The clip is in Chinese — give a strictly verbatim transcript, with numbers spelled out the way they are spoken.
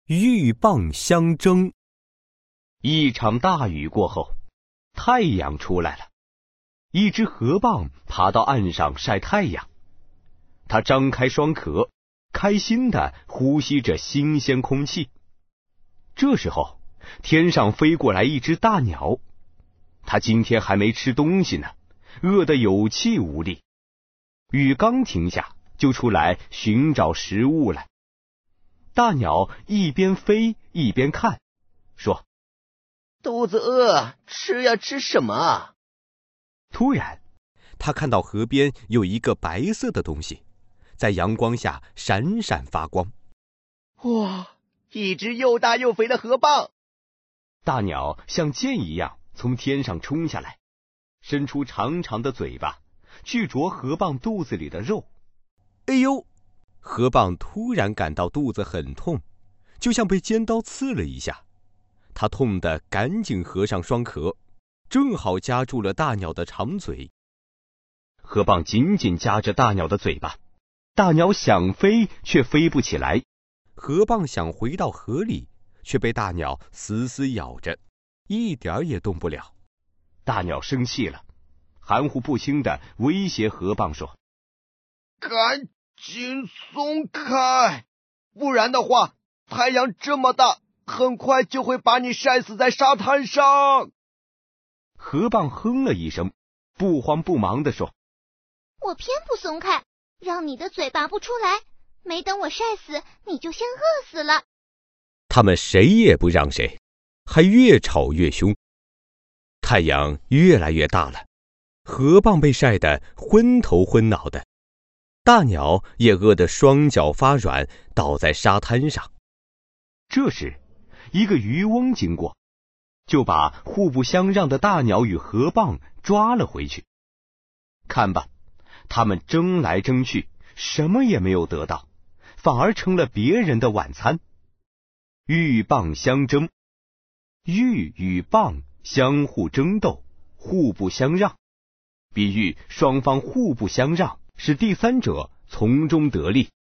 鹬蚌相争。 一场大雨过后，太阳出来了。一只河蚌爬到岸上晒太阳，它张开双壳，开心地呼吸着新鲜空气。这时候，天上飞过来一只大鸟，它今天还没吃东西呢，饿得有气无力。雨刚停下，就出来寻找食物了。大鸟一边飞一边看，说： 肚子饿，吃呀吃什么？ 突然，他看到河边有一个白色的东西，在阳光下闪闪发光。 哇，一只又大又肥的河蚌！ 大鸟像箭一样从天上冲下来，伸出长长的嘴巴，去啄河蚌肚子里的肉。 哎呦！河蚌突然感到肚子很痛，就像被尖刀刺了一下。他痛得赶紧合上双壳，正好夹住了大鸟的长嘴。 河蚌紧紧夹着大鸟的嘴巴，大鸟想飞却飞不起来。 河蚌想回到河里，却被大鸟死死咬着，一点也动不了。 大鸟生气了，含糊不清地威胁河蚌说： 赶紧松开，不然的话，太阳这么大，很快就会把你晒死在沙滩上。 河蚌哼了一声，不慌不忙地说： 我偏不松开，让你的嘴拔不出来，没等我晒死，你就先饿死了。 他们谁也不让谁，还越吵越凶。太阳越来越大了，河蚌被晒得昏头昏脑的，大鸟也饿得双脚发软，倒在沙滩上。 这时，一个渔翁经过，就把互不相让的大鸟与河蚌抓了回去。看吧，他们争来争去，什么也没有得到，反而成了别人的晚餐。鹬蚌相争，鹬与蚌相互争斗，互不相让，比喻双方互不相让，使第三者从中得利。